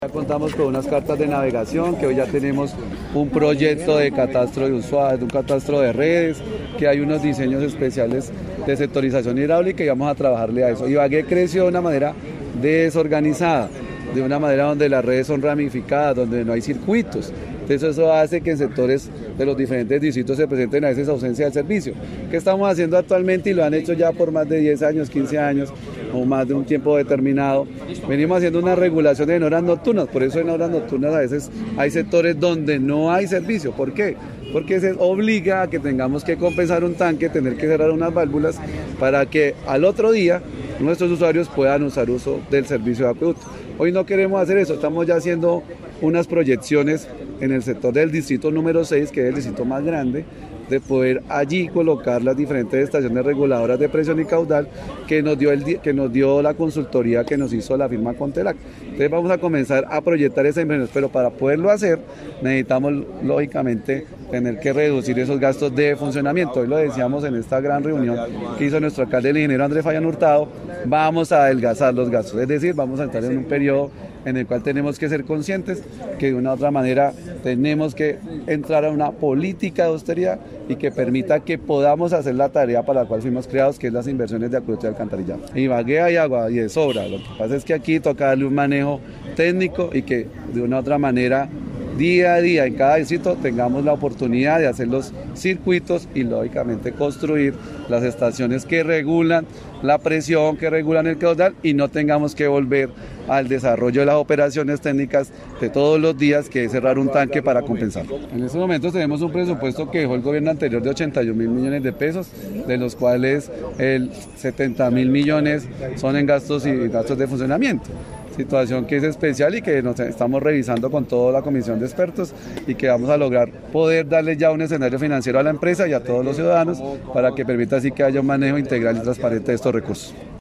Ya contamos con unas cartas de navegación, que hoy ya tenemos un proyecto de catastro de usuarios, un catastro de redes, que hay unos diseños especiales de sectorización hidráulica y vamos a trabajarle a eso. Ibagué creció de una manera desorganizada, de una manera donde las redes son ramificadas, donde no hay circuitos. Entonces eso hace que en sectores de los diferentes distritos se presenten a veces ausencia del servicio. ¿Qué estamos haciendo actualmente? Y lo han hecho ya por más de 10 años, 15 años o más de un tiempo determinado. Venimos haciendo una regulación en horas nocturnas, por eso en horas nocturnas a veces hay sectores donde no hay servicio. ¿Por qué? Porque se obliga a que tengamos que compensar un tanque, tener que cerrar unas válvulas para que al otro día nuestros usuarios puedan usar uso del servicio de acueducto. Hoy no queremos hacer eso, estamos ya haciendo unas proyecciones en el sector del distrito número 6, que es el distrito más grande, de poder allí colocar las diferentes estaciones reguladoras de presión y caudal que nos dio la consultoría que nos hizo la firma Contelac. Entonces vamos a comenzar a proyectar esa inversión, pero para poderlo hacer necesitamos lógicamente tener que reducir esos gastos de funcionamiento. Hoy lo decíamos en esta gran reunión que hizo nuestro alcalde, el ingeniero Andrés Fabián Hurtado, vamos a adelgazar los gastos, es decir, vamos a entrar en un periodo en el cual tenemos que ser conscientes que de una u otra manera tenemos que entrar a una política de austeridad y que permita que podamos hacer la tarea para la cual fuimos creados, que es las inversiones de acueducto y alcantarillado. En Ibagué hay agua y de sobra, lo que pasa es que aquí toca darle un manejo técnico y que de una u otra manera día a día en cada distrito tengamos la oportunidad de hacer los circuitos y lógicamente construir las estaciones que regulan la presión, que regulan el caudal y no tengamos que volver al desarrollo de las operaciones técnicas de todos los días, que es cerrar un tanque para compensar. En estos momentos tenemos un presupuesto que dejó el gobierno anterior de 81.000 millones de pesos, de los cuales el 70.000 millones son en gastos y gastos de funcionamiento. Situación que es especial y que nos estamos revisando con toda la comisión de expertos y que vamos a lograr poder darle ya un escenario financiero a la empresa y a todos los ciudadanos para que permita así que haya un manejo integral y transparente de estos recursos.